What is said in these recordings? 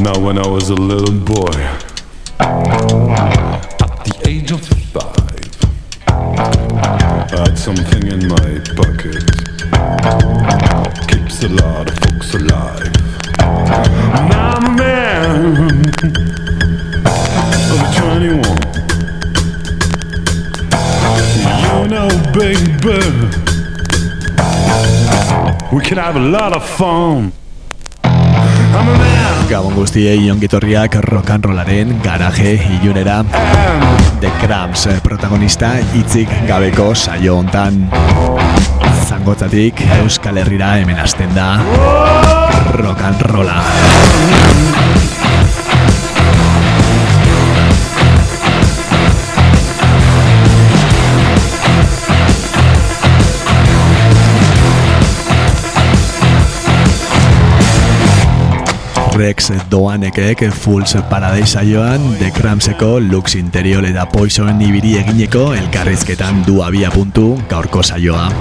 Now when I was a little boy, at the age of 5, I had something in my pocket, keeps a lot of folks alive. Now I'm a man of 21. You know, baby, we can have a lot of fun. Gabon guztiei ongitorriak rock'n'rollaren garaje ilunera. The Cramps protagonista hitzik gabeko saio hontan. Zangotzatik Euskal Herrira hemen hasten da rock'n'rolla. Rex Doanekek Fools Paradise saioan The Crampseko Lux Interior eta Poison ibili egineko elkarrizketan du abia puntu gaurko saioa.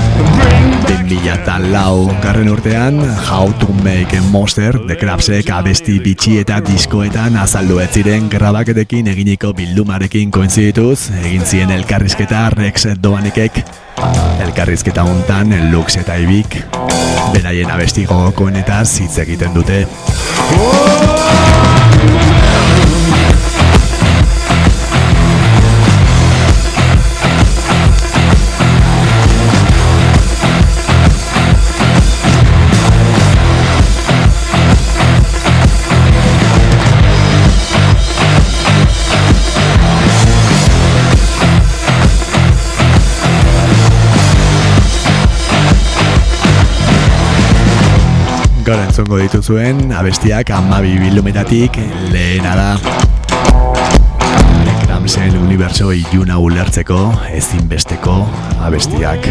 2004 garren urtean How to Make a Monster The Crampsek abesti bitxi eta diskoetan azaldu ez ziren grabaketekin eginiko bildumarekin koinzidituz egin zien elkarrizketa Rex Doanekek. Elkarrizketa hontan Lux eta Ibik beraien abesti gogokoenetaz hitz egiten dute. Gaur entzongo dituzuen abestiak 12 bildumetatik lehena da. The Crampsen unibertso iluna ulertzeko ezinbesteko abestiak.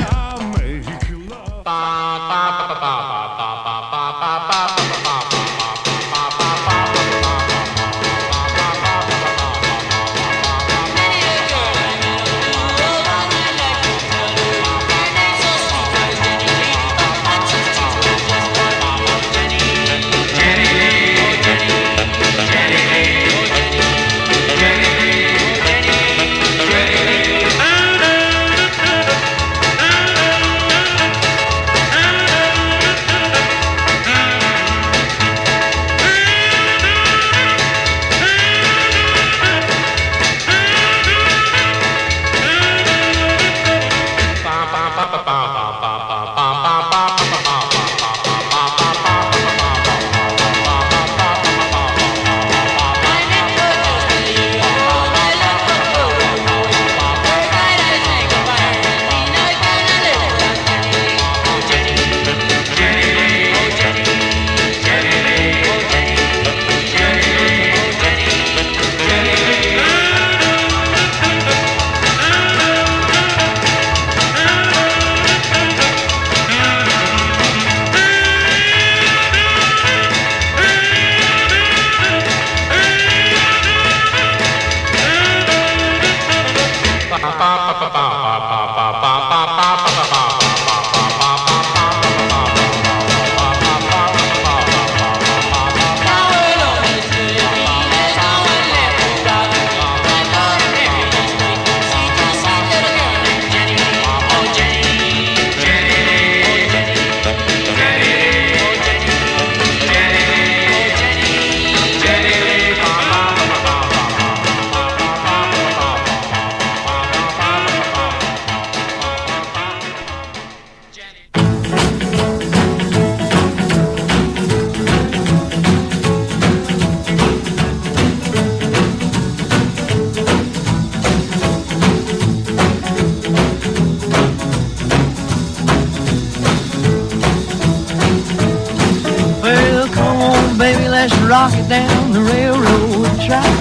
rock it down the railroad track.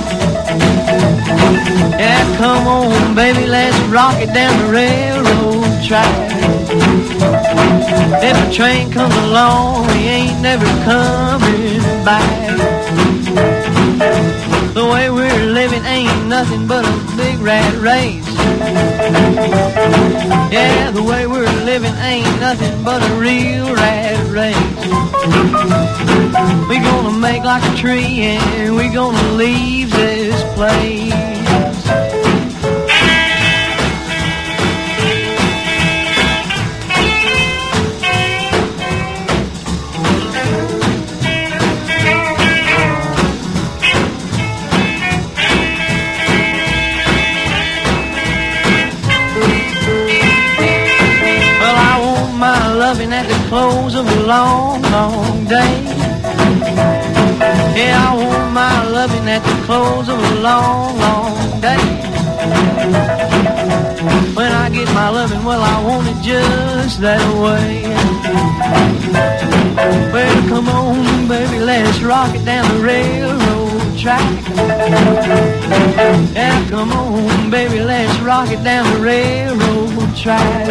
Yeah, come on, baby, let's rock it down the railroad track. If a train comes along, he ain't never coming back. The way we're living ain't nothing but a big rat race. Yeah, the way we're living ain't nothing but a real rat race. We gonna make like a tree and we gonna leave this place. Loving at the close of a long, long day. Yeah, I want my loving at the close of a long, long day. When I get my loving, well, I want it just that way. Well, come on, baby, let's rock it down the railroad track. Yeah, come on, baby, let's rock it down the railroad track.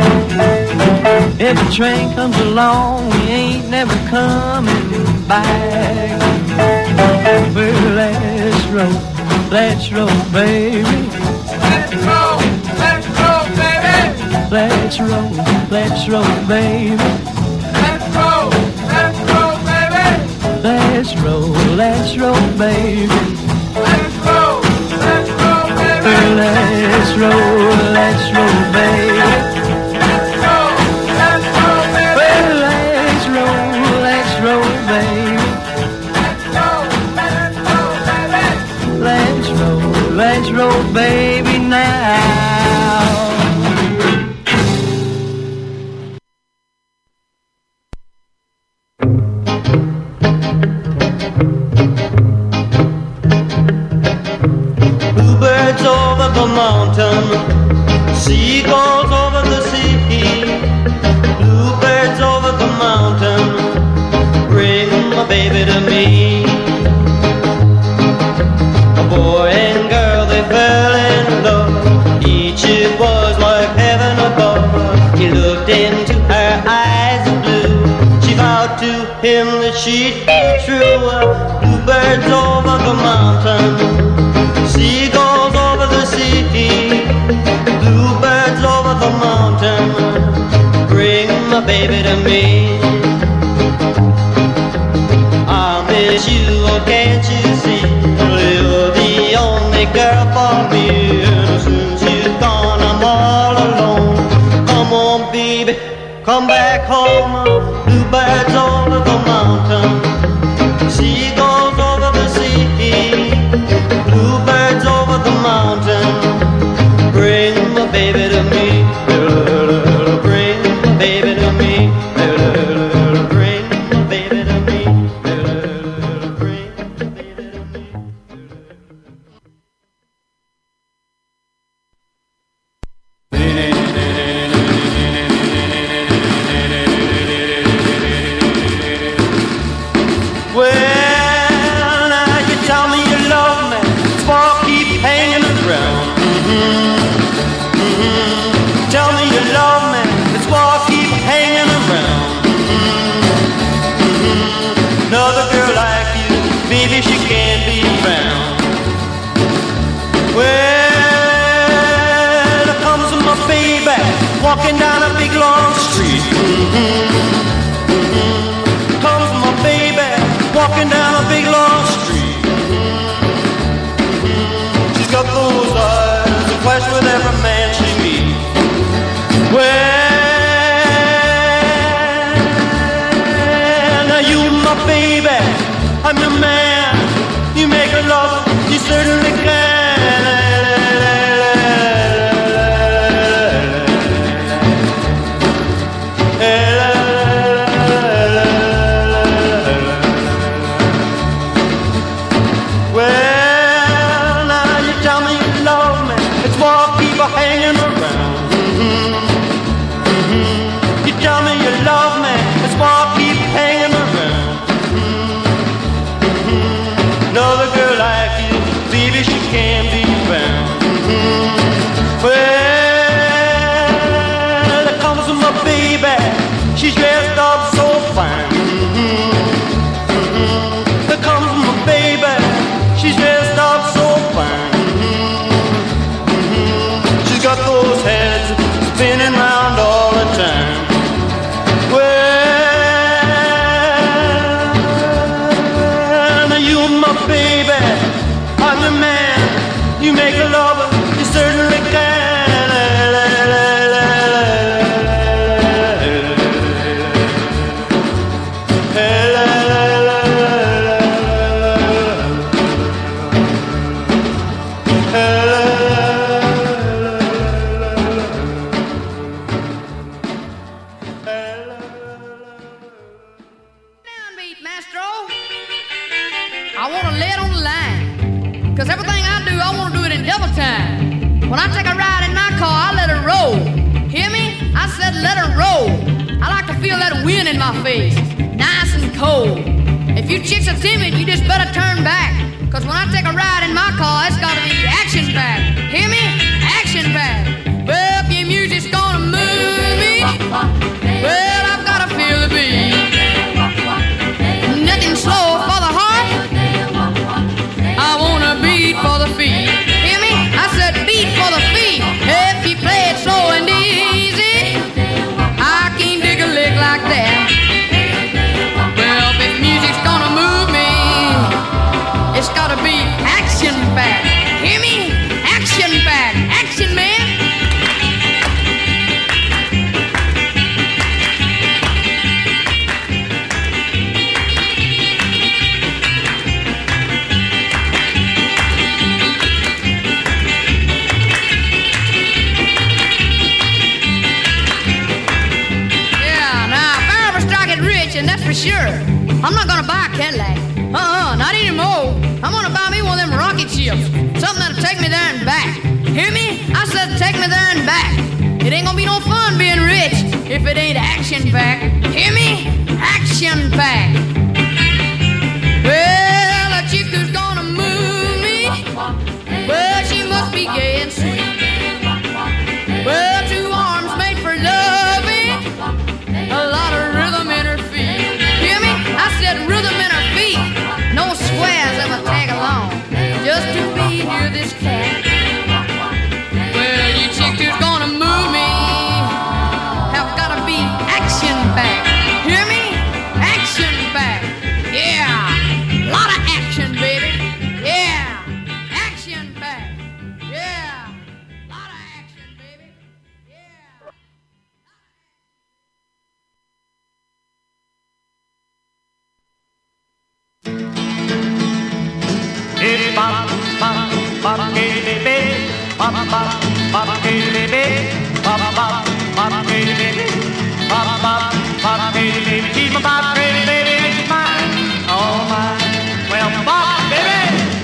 If a train comes along, we ain't never coming back. Well, let's roll, baby. Let's roll, baby. Let's roll, baby. Let's roll, baby. Let's roll, baby. Let's roll, baby. Let's roll, baby. Let's roll, baby, now. Bluebirds over the mountain, seagulls over the sea. Bluebirds over the mountain, bring my baby to me. A boy and girl, they fell in love. Each it was like heaven above. He looked into her eyes of blue. She vowed to him that she'd be true. Bluebirds over the mountain, seagulls over the sea. Bluebirds over the mountain, bring my baby to me. I miss you, oh can't you see? You're the only girl for me. And since you're gone, I'm all alone. Come on, baby, come back home. Bluebirds over the mountain, seagulls over the sea. Bluebirds over the mountain, bring my baby to me. Bring my baby to me. Bring my baby to me. Bring my baby to me. Well, now you tell me you love me, so I'll keep hanging around. Tell me you love me, that's why I keep hanging around. Another girl like you, baby, she can't be found. Well, there comes my baby, walking down a big long street. Comes my baby, walking down a big long street. She's got those eyes that flash with every man she meets. Well, now you my baby, I'm your man. You make her love, you certainly can. Well, now you tell me you love me, it's why I keep hanging around. You tell me you love me, it's why I keep hanging around. Another girl like you, baby, she can't be found. Well, there comes my baby, she's dressed up so fine. There comes my baby, she's dressed up so fine. She's got those heads spinning round all the time. Well, I said, let her roll. I like to feel that wind in my face, nice and cold. If you chicks are timid, you just better turn back. Cause when I take a ride in my car, it's gotta be action-packed. Hear me? Action-packed. Well, if your music's gonna move me, well, I've gotta feel the beat. Nothing slow for the heart. I want a beat for the feet. Hear me? I said beat for the feet. If you play it slow and easy, I can't dig a lick like that. Well, if music's gonna move me, it's gotta be action-packed. Hear me? Action-packed. Action, man. And that's for sure. I'm not gonna buy a Cadillac. Not anymore. I'm gonna buy me one of them rocket ships. Something that'll take me there and back. Hear me? I said take me there and back. It ain't gonna be no fun being rich if it ain't action-packed. Hear me? Action-packed. Well, a chick who's gonna move me, well, she must be gay and sweet. Well, two arms made for loving, a lot of rhythm in her feet. Hear me? I said rhythm in her feet. No squares ever tag along. Just to be near this cat. Well, you chicks who's gonna move me have gotta be action-packed. Hear me? Action-packed. Yeah. Lot of action, baby. Yeah. Action-packed. Yeah. Lot of action, baby. Yeah. Bop, bop, bop, baby, bop, bop, bop, baby, bop, bop, bop, baby, bop, bop, bop, baby, keep my bop, baby, it's mine, all mine. Well, bop, baby.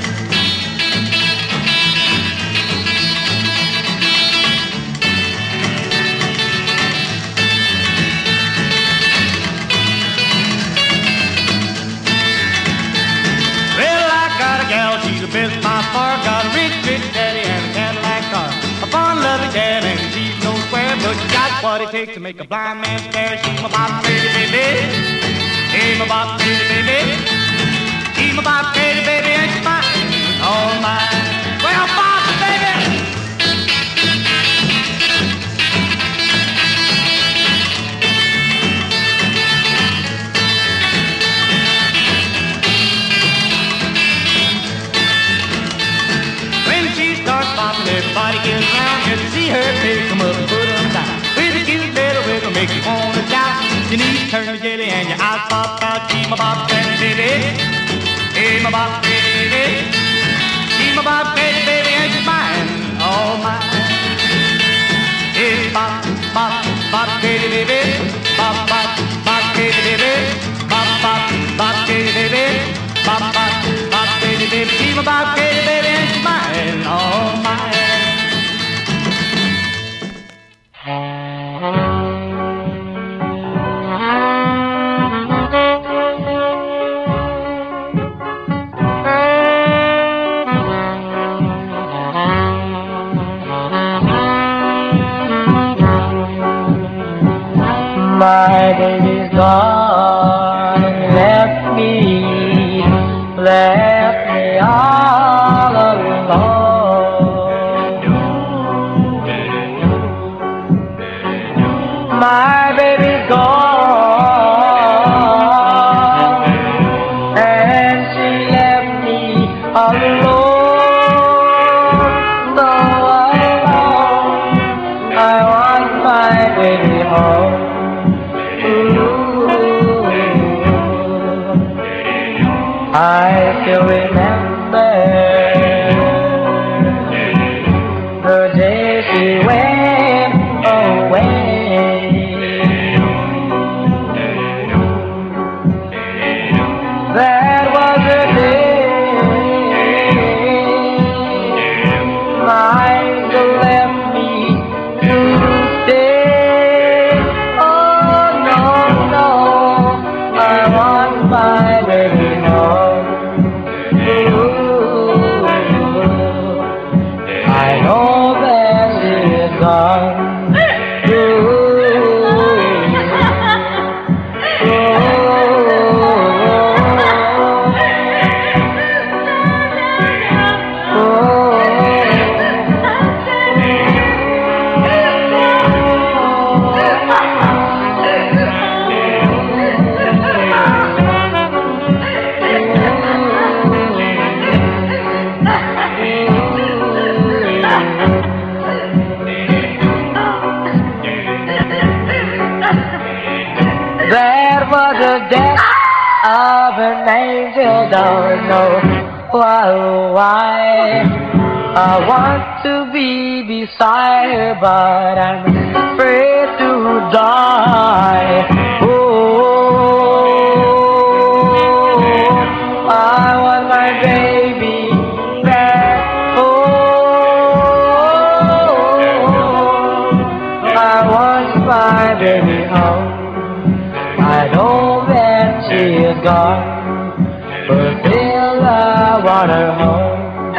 Best by far, got a rich, rich daddy and a Cadillac car. A fun-loving dad and she's no square, but she got what it takes to make a blind man stare. She's my bop, baby, baby. Hey, my bop, baby, baby. She's my bop, baby, baby, and she's mine, all mine. Well, bop, baby. Everybody gets around just to see her face come up and put them down. With a cute little wiggle make you wanna shout. Your knees turn to jelly and your eyes pop out. She's my bop baby, hey my bop baby. She's my bop baby, and she's mine, all mine. Hey bop, bop, bop baby, bop, bop, bop baby, bop, bop, bop baby, bop, bop, bop baby. She's my bop baby, and she's mine, all mine. My baby's gone and left me all alone. My baby's gone and she left me alone. Though alone, I want my baby home. I still remember the day she went away. That was the day my angel left me to stay. for the death of an angel, don't know why. I want to be beside her, but I'm afraid to die. Oh, I want my baby back. Oh, I want my baby home. I know that she is gone, but still I want her home.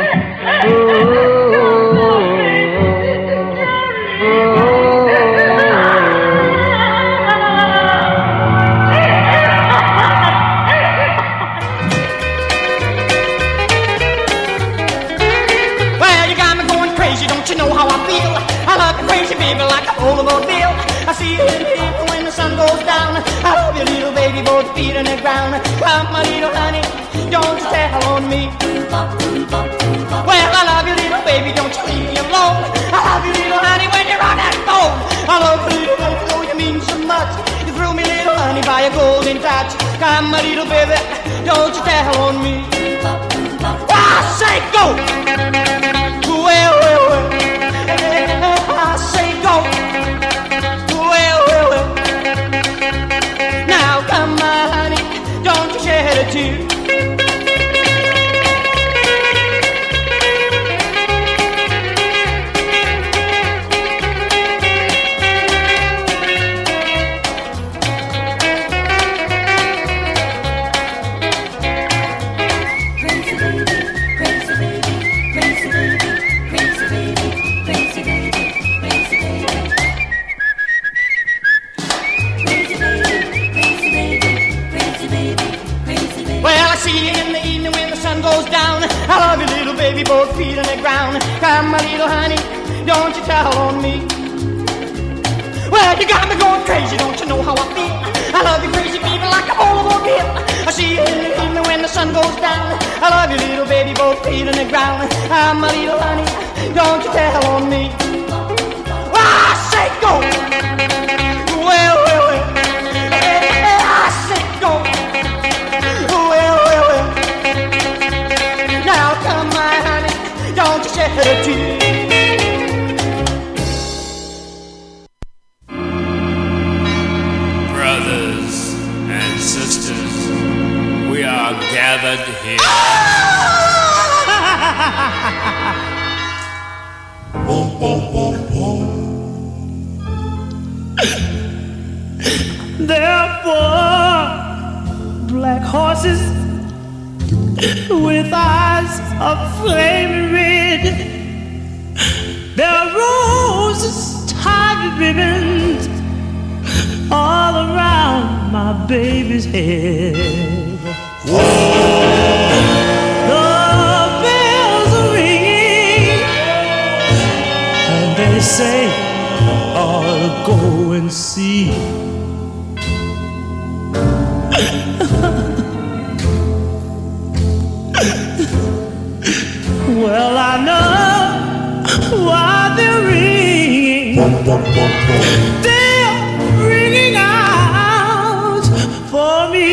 Like a old bill, I see you in the evening when the sun goes down. I love you, little baby, both feet on the ground. Come, my little honey, don't you tell on me. Well, I love you, little baby, don't you leave me alone. I love you, little honey, when you're on that phone. I love you, little baby, though you mean so much. You threw me, little honey, by a golden touch. Come, my little baby, don't you tell on me. I say go. Well, well, well. I say go. Well, well, well. Now come on, honey, don't you shed a tear. I love you, little baby, both feet on the ground. Come, my little honey, don't you tell on me. Well, you got me going crazy, don't you know how I feel? I love you crazy, baby, like a automobile. I see you in the evening when the sun goes down. I love you, little baby, both feet on the ground. Come, my little honey, don't you tell on me. Well, I say go. Well, well, well. I say go. Well, well, well. Now come, my honey, don't you shed a tear. Brothers and sisters, we are gathered here. There are 4 black horses with eyes of flaming red. There are roses tied with ribbons all around my baby's head. The bells are ringing and they say I'll go and see. Well, I know why they're ringing. They're ringing out for me.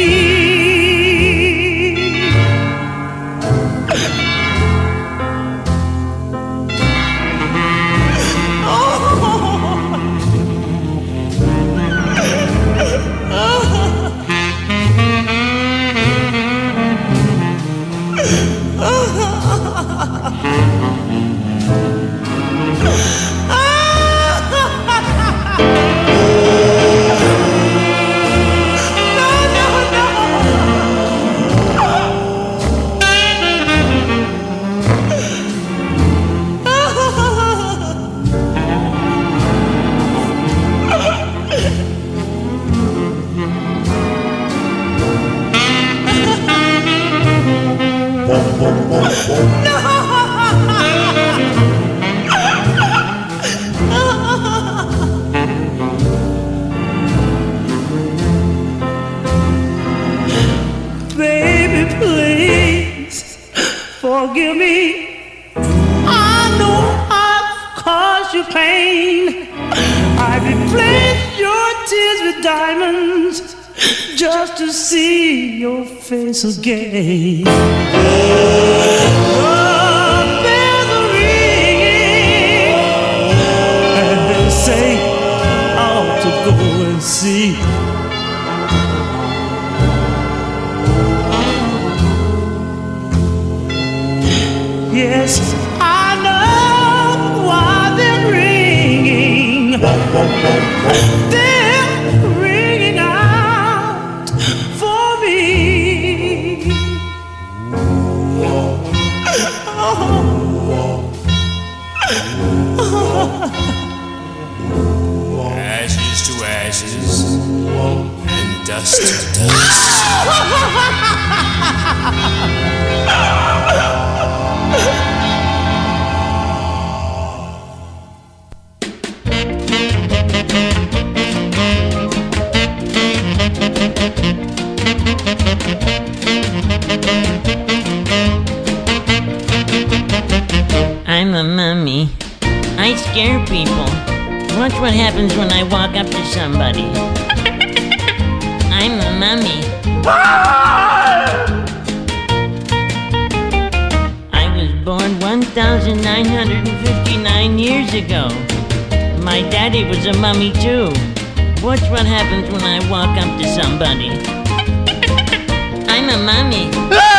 Baby, please forgive me. I know I've caused you pain. I've replaced your tears with diamonds just to see your face again. The bells are ringing, and they say I ought to go and see. Yes, I know why they're ringing. They're ringing out for me. Ashes to ashes and dust to dust. I'm a mummy. I scare people. Watch what happens when I walk up to somebody. I'm a mummy. I was born 1,959 years ago. My daddy was a mummy too. Watch what happens when I walk up to somebody. I'm a mummy.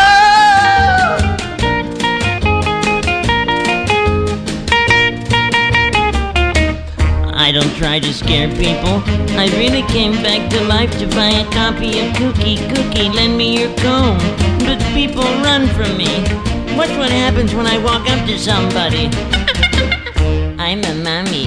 I don't try to scare people. I really came back to life to buy a copy of Cookie, lend me your comb. But people run from me. Watch what happens when I walk up to somebody. I'm a mummy.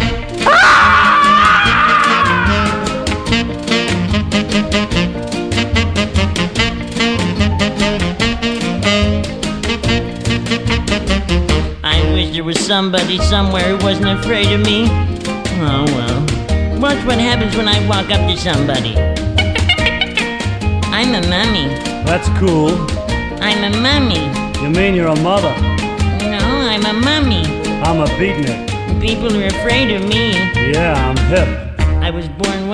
I wish there was somebody somewhere who wasn't afraid of me. Oh well. Watch what happens when I walk up to somebody. I'm a mummy. That's cool. I'm a mummy. You mean you're a mother? No, I'm a mummy. I'm a beatnik. People are afraid of me. Yeah, I'm hip. I was born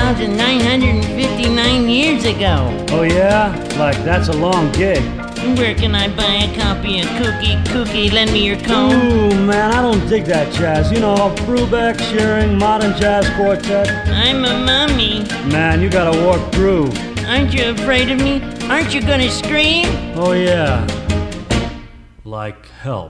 1,959 years ago. Oh yeah? Like that's a long gig. Where can I buy a copy of Cookie, lend me your comb? Ooh, man, I don't dig that jazz. You know, Brubeck, Shearing, Modern Jazz Quartet. I'm a mummy. Man, you gotta walk through. Aren't you afraid of me? Aren't you gonna scream? Oh yeah. Like help.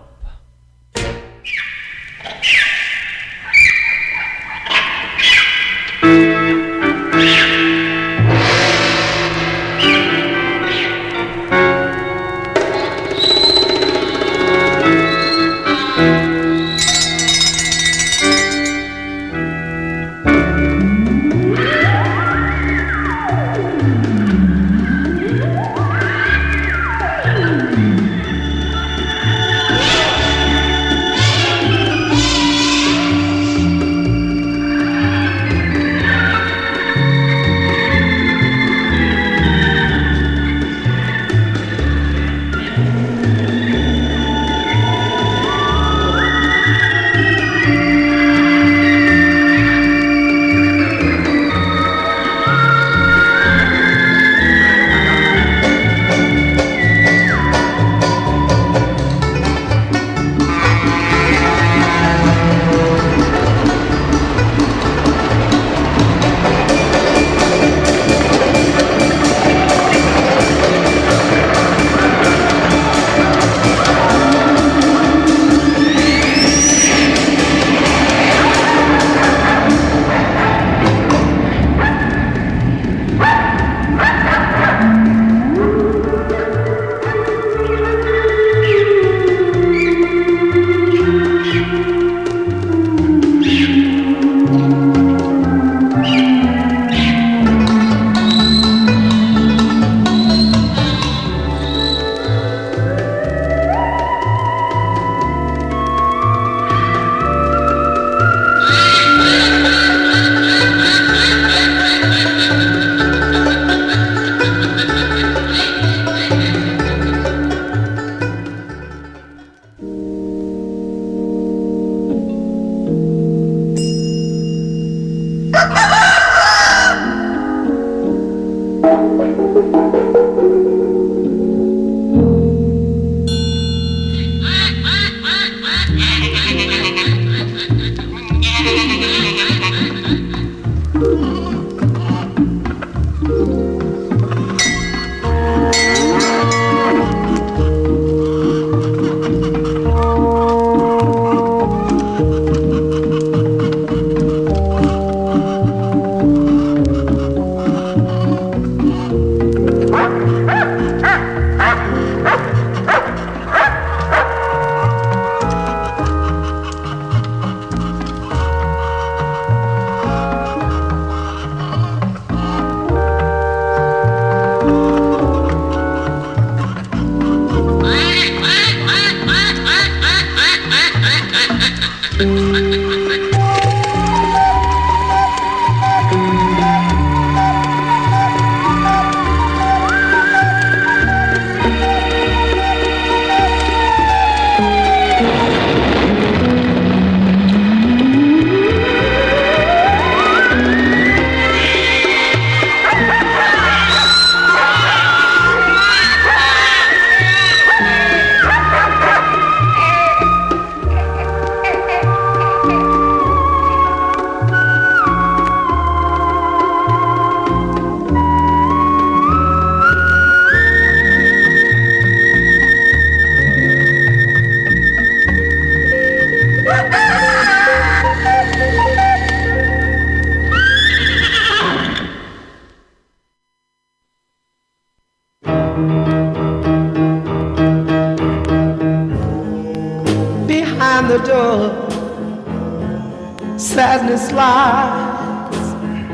sadness lies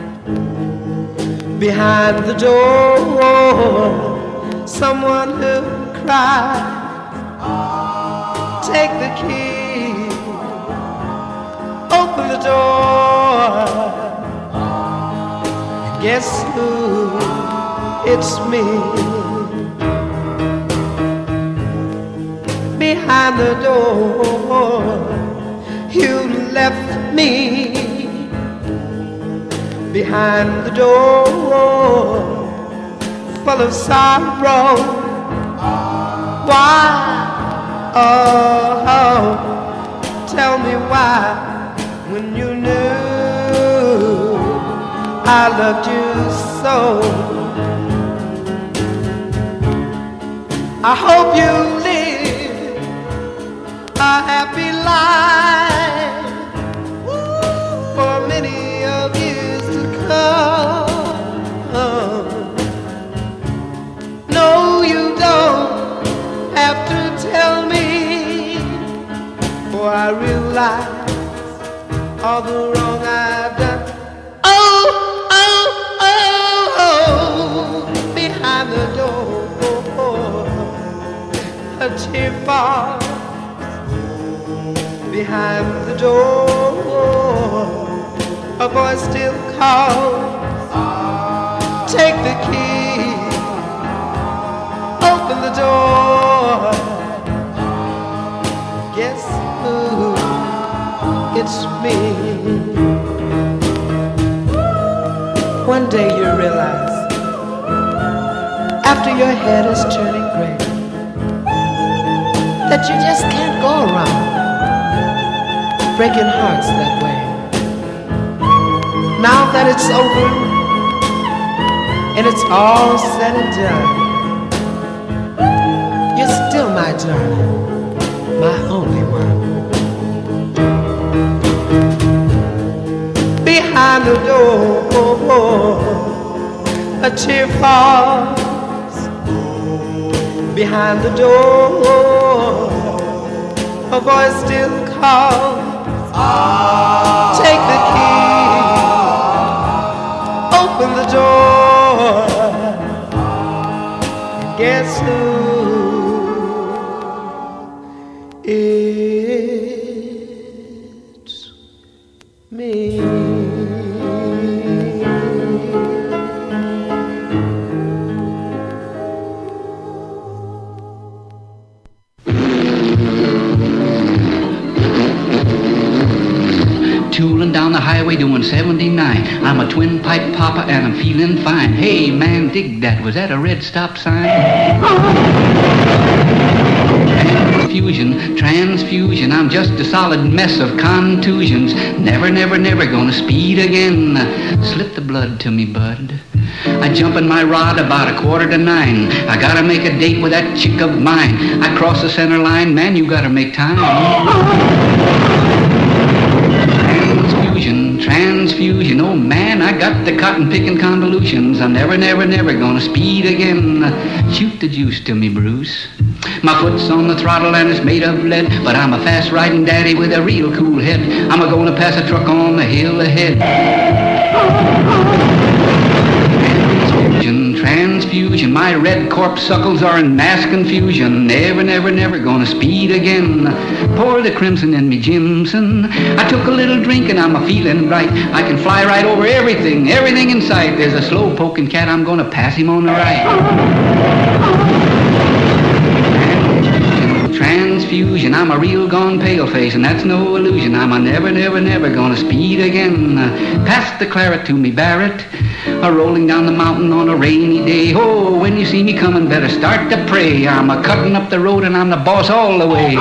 behind the door. Someone who cried. Take the key, open the door. Guess who? It's me. Behind the door, you left me. Behind the door, full of sorrow. Why? Oh, tell me why, when you knew I loved you so. I hope you live a happy life for many of years to come. No, you don't have to tell me, for I realize all the wrong I've done. Oh, oh, oh, oh, behind the door, a tear falls. Behind the door, a voice still calls. Take the key, open the door. Guess who? It's me. One day you realize, after your head is turning gray, that you just can't go around breaking hearts that way. Now that it's over and it's all said and done, you're still my darling, my only one. Behind the door, a tear falls. Behind the door, a voice still calls. Take the key, open the door. Guess who? It's me. Tooling down the highway doing 79. I'm a twin pipe papa and I'm feeling fine. Hey man, dig that. Was that a red stop sign? Transfusion, I'm just a solid mess of contusions. Never, never, never gonna speed again. Slip the blood to me, bud. I jump in my rod about 8:45. I gotta make a date with that chick of mine. I cross the center line, man, you gotta make time. Transfusion, oh man, I got the cotton picking convolutions. I'm never, never, never gonna speed again. Shoot the juice to me, Bruce. My foot's on the throttle and it's made of lead, but I'm a fast riding daddy with a real cool head. I'm a-gonna pass a truck on the hill ahead. Transfusion, my red corpuscles are in mass confusion. Never, never, never gonna speed again. Pour the crimson in me, Jimson. I took a little drink and I'm a-feeling right. I can fly right over everything, everything in sight. There's a slow poking cat, I'm gonna pass him on the right. Transfusion, I'm a real gone paleface, and that's no illusion. I'm a never, never, never gonna speed again. Pass the claret to me, Barrett. Rolling down the mountain on a rainy day. Oh, when you see me coming, better start to pray. I'm a-cutting up the road and I'm the boss all the way.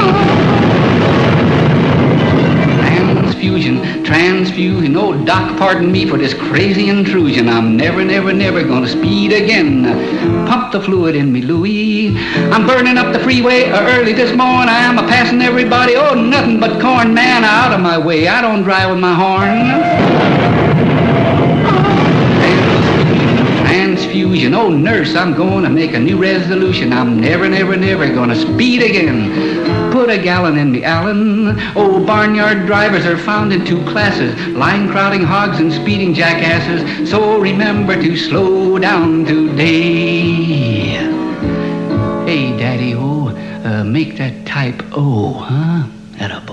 Transfusion, oh doc, pardon me for this crazy intrusion. I'm never, never, never gonna speed again. Pump the fluid in me, Louie. I'm burning up the freeway early this morning. I'm a-passing everybody, oh nothing but corn, man, out of my way. I don't drive with my horn. Transfusion, Oh, nurse, I'm going to make a new resolution. I'm never, never, never going to speed again. Put a gallon in me, Allen. Oh, barnyard drivers are found in two classes, line-crowding hogs and speeding jackasses. So remember to slow down today. Hey, Daddy-O, make that type O, huh? Attaboy.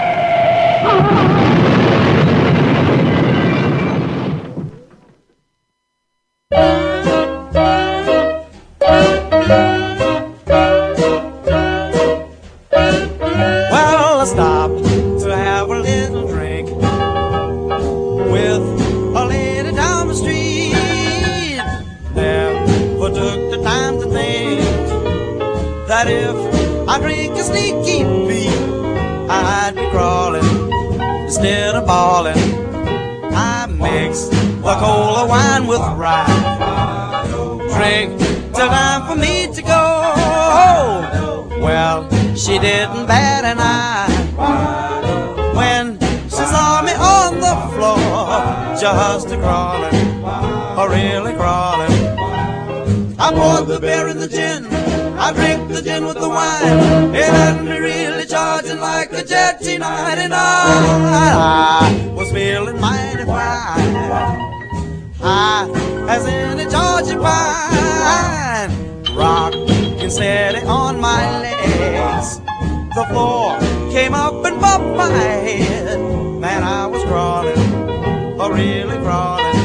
Well, I stopped to have a little drink with a lady down the street. Never took the time to think that if I drink a sneaky beat, I'd be crawling instead of bawling. I mix the cola wine with rye. Drink till time for me to go. Well, she didn't bat an eye when she saw me on the floor, just a crawling, or really crawling. I poured the beer in the gin, I drink the gin with the wine. It had me really charging like a jetty 99. I was feeling mighty fine, high as in a Georgia pine. Rockin' steady on my legs, the floor came up and bumped my head. Man, I was crawling, or really crawling.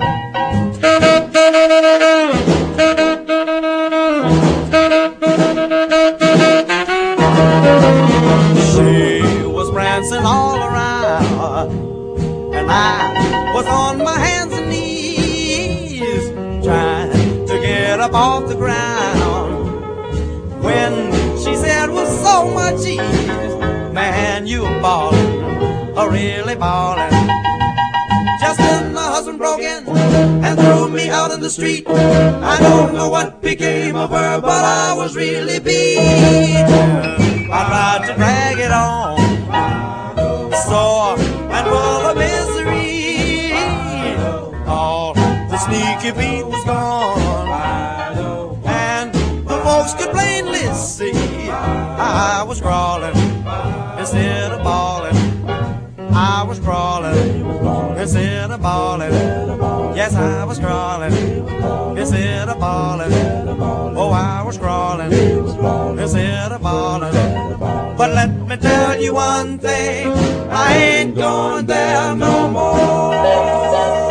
She was prancing all around, and I was on my hands and knees, trying to get up off the ground, when she said with so much ease, man, you ballin', or really ballin'. Just then my husband broke in and threw me out in the street. I don't know what became of her, but I was really beat. I tried to drag it on, sore and full of misery. All the sneaky beat was gone, and the folks could plainly see I was crawling instead of bawling. I was crawling instead of bawling. Yes, I was crawling instead of bawling. Oh, I was crawling instead of bawling. But let me tell you one thing, I ain't going there no more.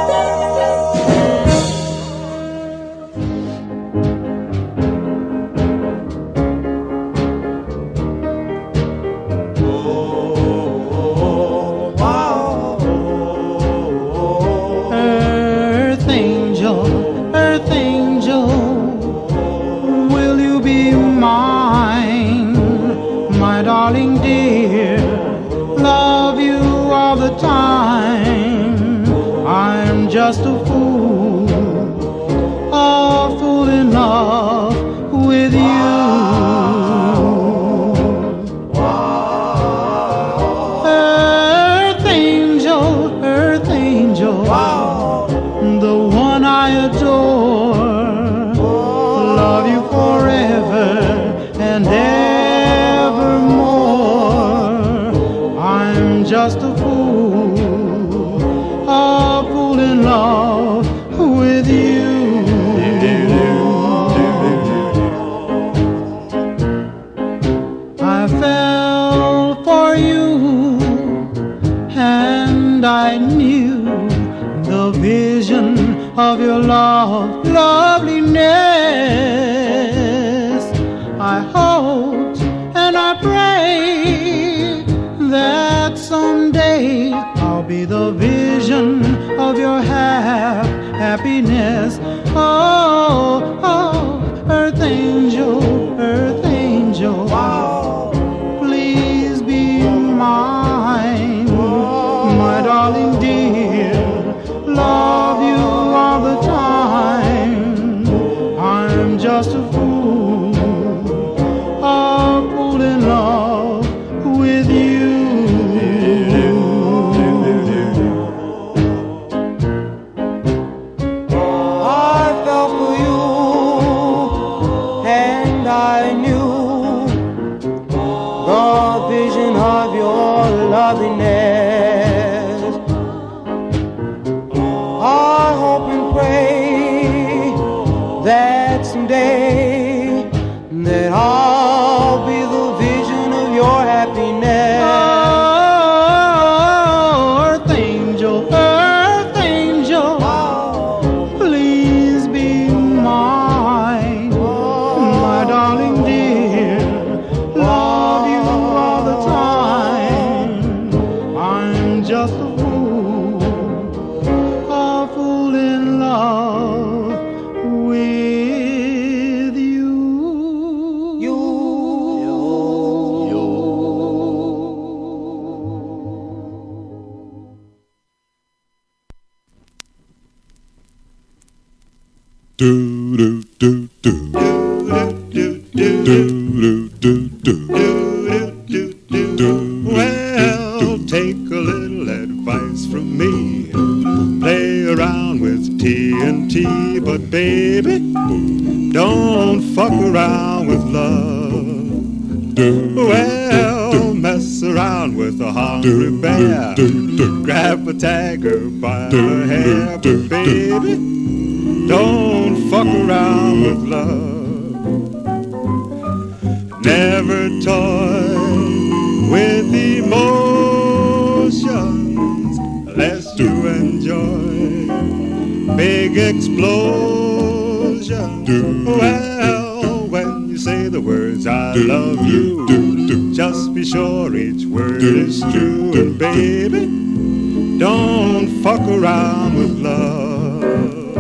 Darling dear, love you all the time. I'm just a fool enough with you. Earth angel, the one I adore. Love you forever and evermore. I'm just a fool in love with you. I fell for you, and I knew the vision of your loveliness. I hoped and I prayed that someday I'll be the vision of your happiness. Oh, earth angel, please be mine, my darling dear. Love you all the time. I'm just a fool in love with you. Well, take a little advice from me. Play around with TNT, but baby, don't fuck around with love. Well, mess around with a hungry bear. Grab a tiger by the hair, but baby, don't fuck around with love. Never toy with emotions lest you enjoy big explosions. Well, when you say the words I love you, just be sure each word is true. And baby, don't fuck around with love.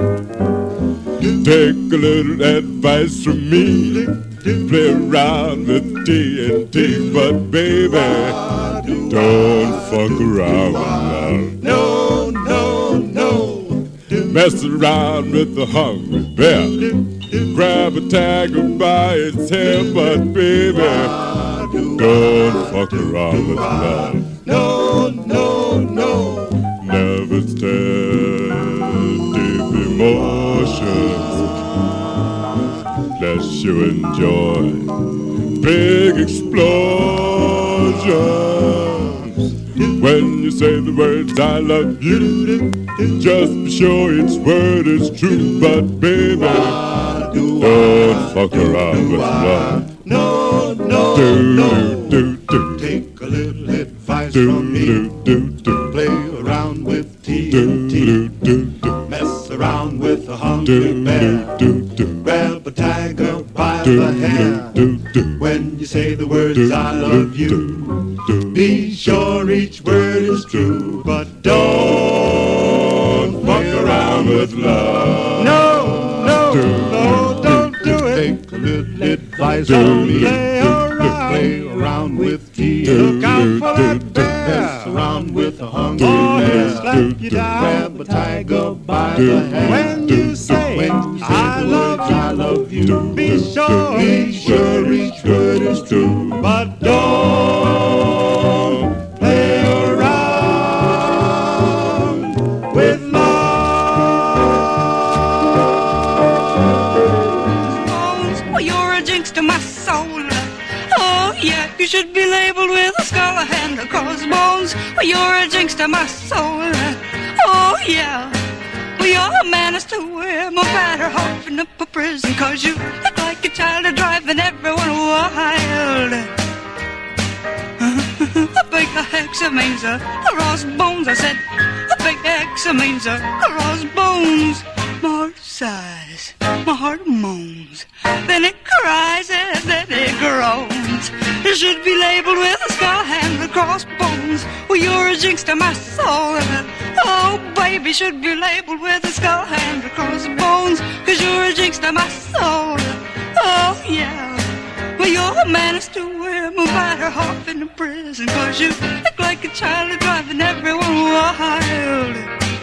Take a little advice from me. Play around with TNT, but baby, don't fuck around with love. No, no, no. Mess around with the hungry bear. Grab a tiger by its hair, but baby, don't fuck around with love. No, no, no. Never stand deep emotions lest you enjoy big explosions. When you say the words I love you, just be sure each word is true. But baby, don't fuck around with love. No, no, no. Take a little advice from me. Play around with TNT. Mess around with a hungry bear. Grab a tiger by the hair. When you say the words I love you, be sure each word is true. But don't fuck around with love. No, no, no, don't do it. Take a little advice from me. Play around with TNT. Look out for that bear. Mess around with a hungry bear. Slap you down. Grab a tiger by the hand. When you say I love you, be sure each word is true. But don't play around with love. Well, you're a jinx to my soul. Oh yeah, you should be labeled with a skull and a crossbones. Well, you're a jinx to my soul. Oh yeah. Well, you're a menace to him, no matter how in up a prison, 'cause you look like a child driving everyone wild. A big hexa means a cross bones, I said. A big hexa means a cross bones. More sighs, my heart moans. Then it cries and then it groans. You should be labeled with a skull and the crossbones. Well, you're a jinx to my soul. Oh, baby, should be labeled with a skull and the crossbones. 'Cause you're a jinx to my soul. Oh, yeah. Well, you're a menace to him, no matter how in the prison. 'Cause you look like a child driving everyone wild.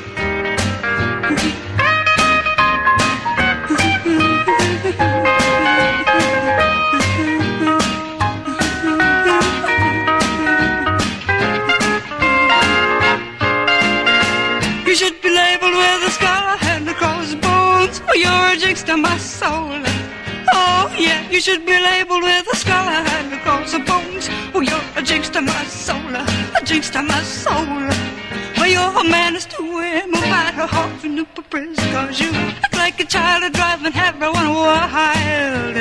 You should be labeled with a skull and the crossbones. Oh, you're a jinx to my soul. Oh, yeah, you should be labeled with a skull and the crossbones. Oh, you're a jinx to my soul, a jinx to my soul. Well, you're a menace to him, no matter how in the prison. 'Cause you look like a child driving everyone wild.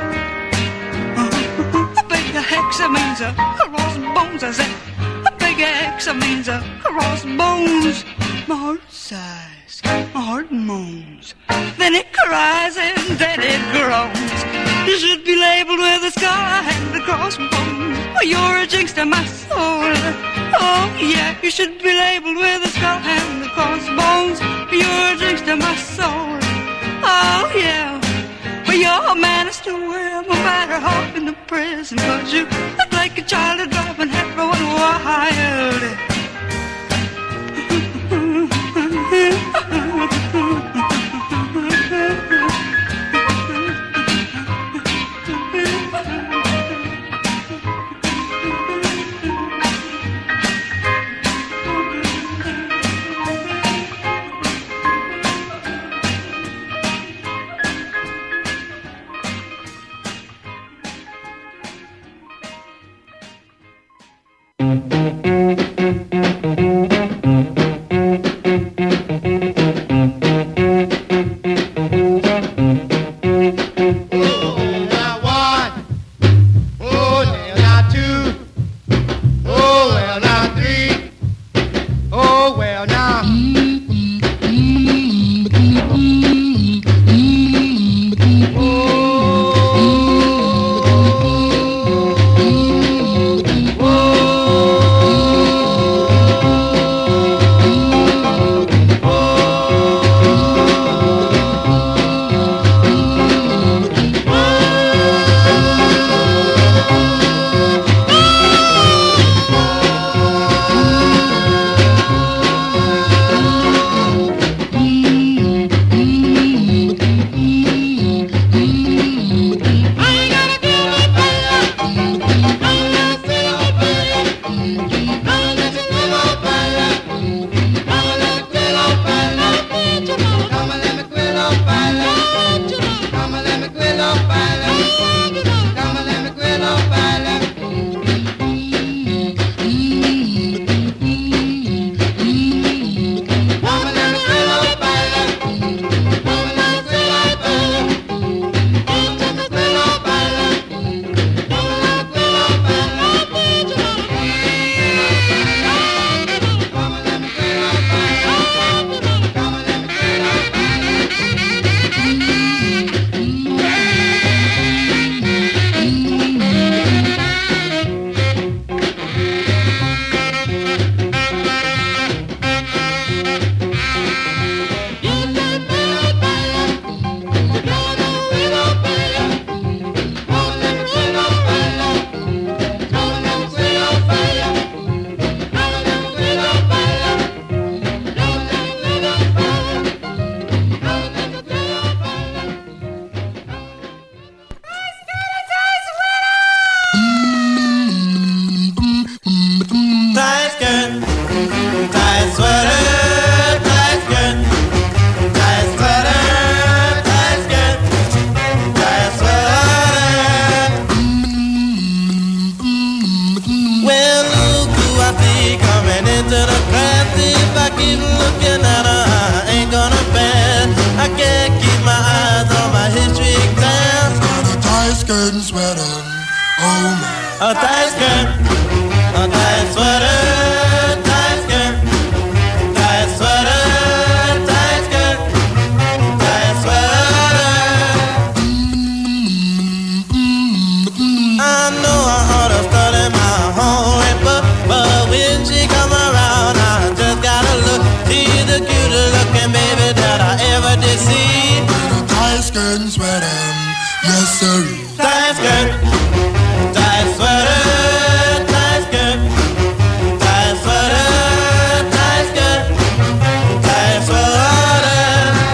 A big hexa means a crossbones, I said. A big hexa means a crossbones. My heart sighs, my heart moans. Then it cries and then it groans. You should be labeled with a skull and the crossbones. Oh, you're a jinx to my soul. Oh, yeah, you should be labeled with a skull and the crossbones. You're a jinx to my soul. Oh, yeah. Well, you're a menace to him, no matter how in the prison. 'Cause you look like a child driving everyone wild. sweater, oh my. A tight skirt, a tight sweater, tight skirt, tight sweater, tight skirt, tight sweater. I know I ought to study my homework, but when she come around, I just gotta look. She's the cutest looking baby that I ever did see. Tight skirt and sweater, yes sir. Tight skirt, tight sweater, tight skirt, tight sweater, tight skirt, tight sweater.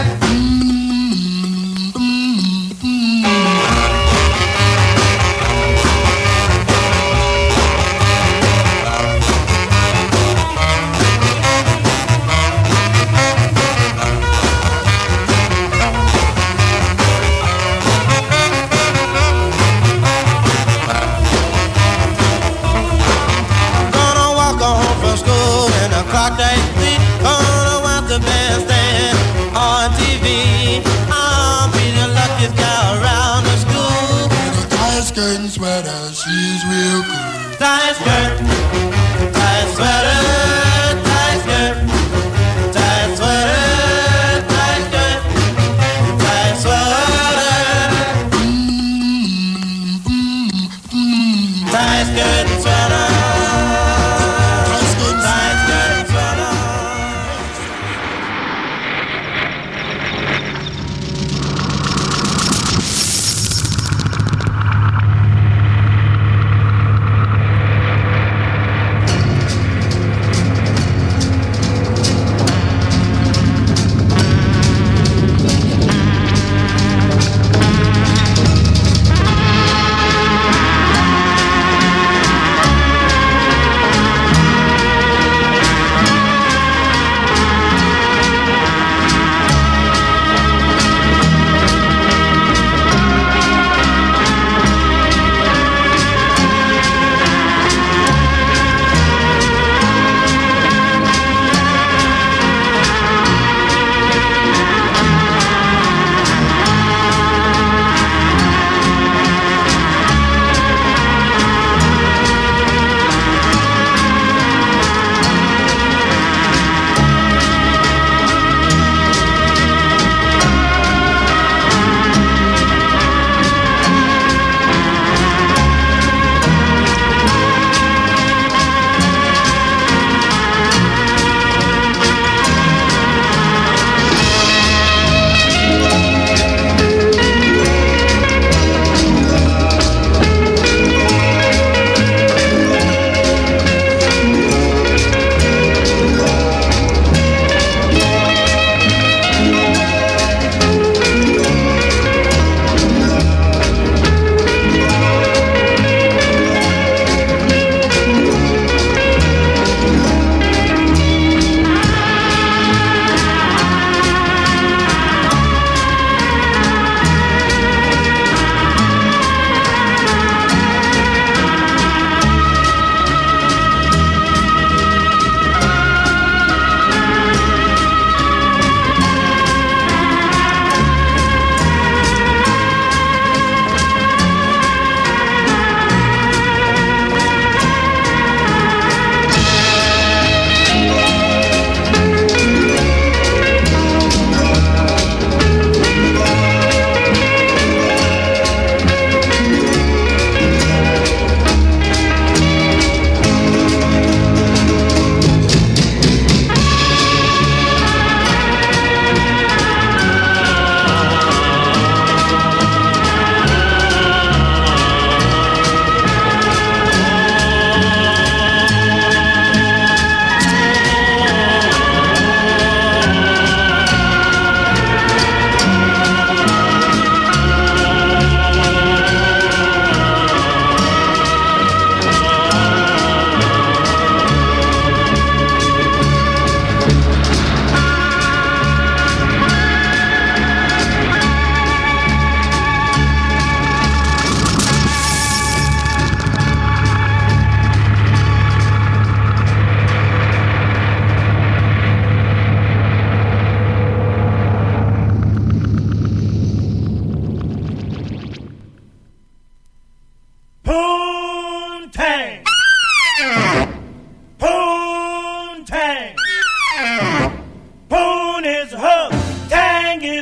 Gonna watch the bandstand on TV. I'll be the luckiest guy around the school. With a tight skirt and sweater, she's real cool. Tight skirt, tight sweater, tight skirt, tight sweater, tight skirt, tight sweater, tight skirt and sweater.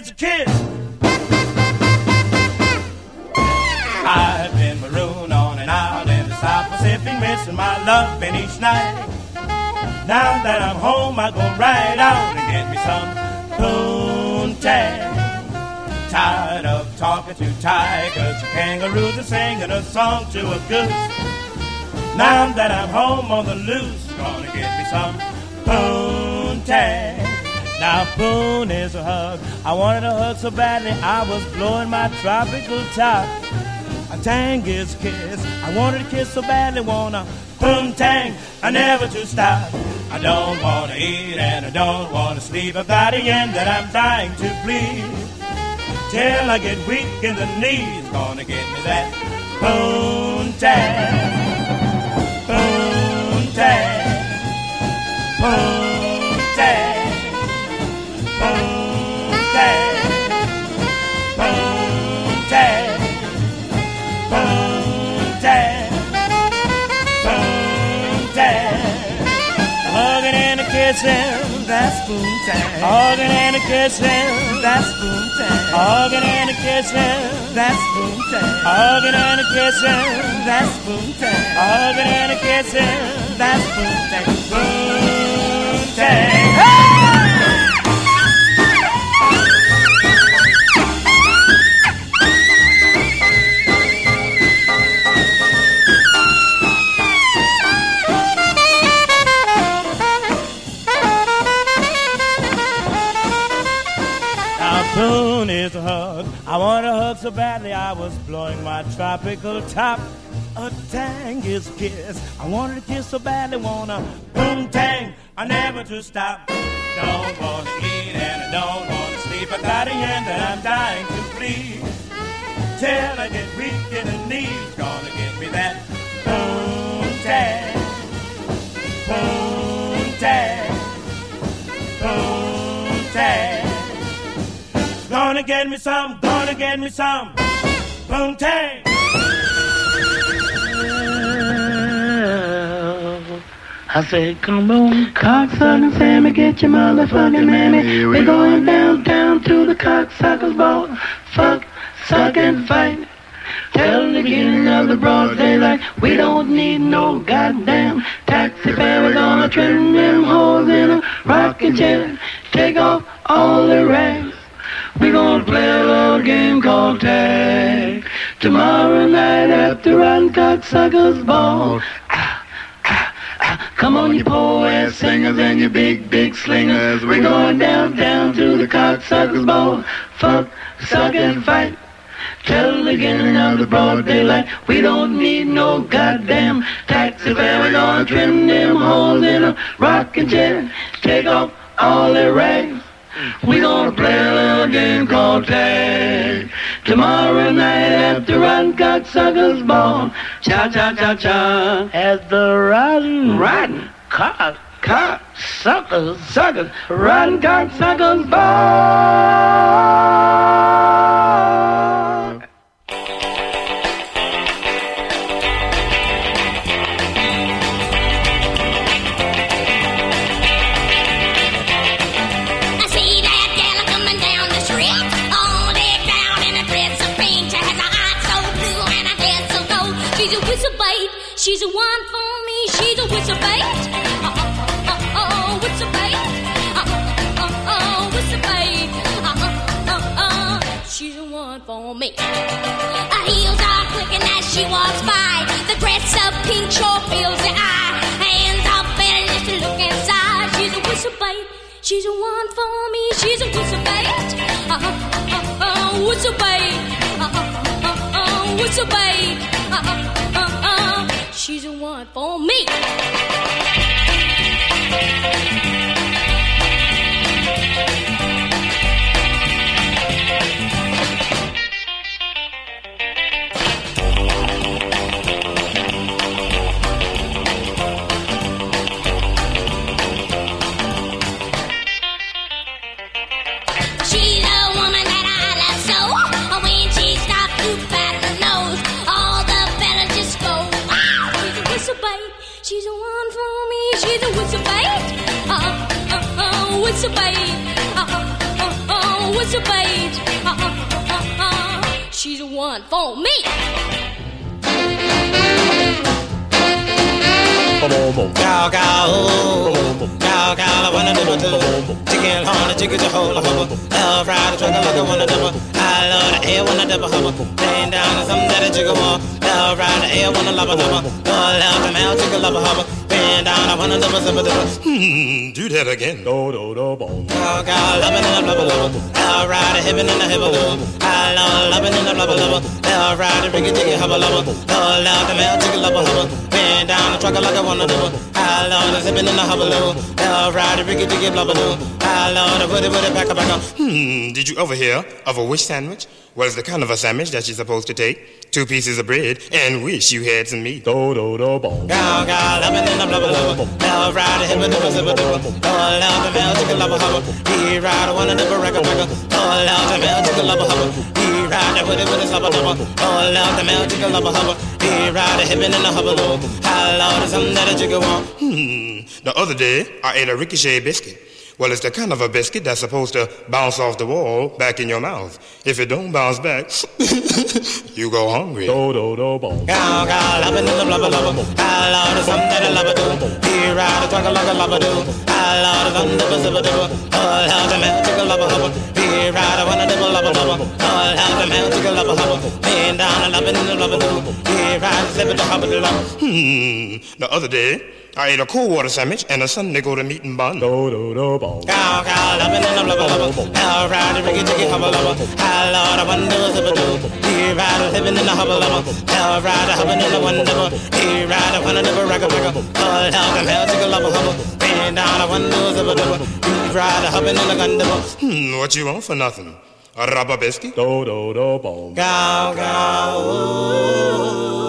gets a kiss. I've been marooned on an island in the South Pacific, missing my loving each night. Now that I'm home, I go right out and get me some poontang. Tired of talking to tigers, kangaroos, and singing a song to a goose. Now that I'm home on the loose, gonna get me some poontang. Now poon is a hug. I wanted a hug so badly I was blowing my tropical top. A tang is a kiss. I wanted a kiss so badly, wanna poontang. I never to stop. I don't wanna eat and I don't wanna sleep. I've got a yen that I'm dying to please. Till I get weak in the knees, gonna get me that poontang. Poontang. Poontang. Poontang. Poontang. Poontang. Poontang. Hugging and a kissing, that's poontang. Hugging and a kissing, that's poontang. Hugging and a kissing, that's poontang. Hugging and a kissing, that's poontang. Hugging and a kissing, that's poontang. Poontang. Poon is a hug. I want a hug so badly I was blowing my tropical top. A tang is a kiss. I wanted a kiss so badly, wanna poontang. I never to stop. Don't wanna eat and I don't wanna sleep. I got a yen that I'm dying to please. Till I get weak in the knees, gonna get me that poontang. Poontang. Poontang. Gonna get me some, gonna get me some poontang. I said, come on, cocksucking Sammy, get your motherfucking mammy. We're going downtown to the cocksuckers ball. Fuck, suck and fight. Till the beginning of the broad daylight. We don't need no goddamn taxi fare. We're gonna trim them hoes in a rocking chair. Take off all the rags. We're gonna play a little game called tag. Tomorrow night after Rotten Cocksuckers Ball. Come on, you poor-ass singers and you big slingers. We're going downtown to the Cocksuckers Ball. Fuck, suck and fight. Till the beginning of the broad daylight. We don't need no goddamn taxi fare. We're gonna trim them holes in a rocking chair. Take off all their rags. We gonna play a little game called tag. Tomorrow night after Rotten Cocksuckers Ball. Cha-cha-cha-cha. At the Rotten Cocksuckers Rotten Cocksuckers Ball. She's a one for me, she's a whistle bait. Whistle bait. Whistle bait. She's a one for me. Her heels are clicking as she walks by. The dress of pink sure fills the eye. Hands are better just to look inside. She's a whistle bait. She's a one for me, she's a whistle bait. Whistle bait. Whistle bait. She's the one for me. She's a woman that I love so. When she stops to pat her nose, all the fellas just go, wow, she's a whistle bait. She's a one for me. She's a whistle bait. Whistle bait. whistle bass. She's the one for me. Cow, cow, cow, cow, I wanna do it too. Chicken horn, a chicken, a whole hubba. Love ride, a trucker like I wanna double. I love the air when I double hubba. Laying down on something that a chicken want. Love ride, the air when I love a hubba. Love the male chicken, love a hubba. Laying down, I wanna double, double, double. Do that again. Do, do, do, boom. Cow, cow, loving in a blubber, blubber. Love ride, a hippin' in a hibble, I love loving in a blubber, blubber. Love ride, a ricky, chicken, hubba, lubber. Love the male chicken, love a hubba. Laying down, a trucker like I wanna double. I love the zippin' in the hubbaloo. Love ride, a ricky, chicken, blubberoo. I love the woody, woody, back, back. Did you ever hear of a wish sandwich? Well, it's the kind of a sandwich that you're supposed to take 2 pieces of bread and wish you had some meat. Do, do, do, boom. Cow, cow, loving in the blubber, love ride, a hibba, dibba, zibba, dibba. Oh, love the male chicken, love a hubba. He ride, a one and dibba, record, record. Oh, love the male chicken, love a hubba. He ride, a woody, woody, slubber, dubber. Oh, love the male chicken, love a hubba. He ride, a hippin' in the hubbaloo. I love the something that a chicken want. The other day, I ate a ricochet biscuit. Well, it's the kind of a biscuit that's supposed to bounce off the wall back in your mouth. If it don't bounce back, you go hungry. Do, do, do, boom. Cow, cow, loving in the blubber, blubber. I love the something that a lubber do. He ride a trucker like a lubber do. I love the something that a zibber do. Oh, love the man, chicken lubber hubber. He ride a one and dibble lubber lubber. Oh, love the man, chicken lubber hubber. Laying down and loving in the blubber do. He ride a zibber to hubber do. The other day, I ate a cold water sandwich and a Sunday go to meat and bun. Do, do, do, boom. Cow, cow, loving in the blubber, blubber. I'll ride a ricky, chicken, hubba, lubber. I love the one do a zipper do. He ride a living in the hubba, lubber. I'll ride a hubbing in the one double. He ride a one and double, record, record. Oh, love the male chicken, lubber, hubba. Bend down a one do a zipper double. He ride a hubbing in the gun double. What you want for nothing? A rubber biscuit? Do, do, do, boom. Cow, cow, ooh.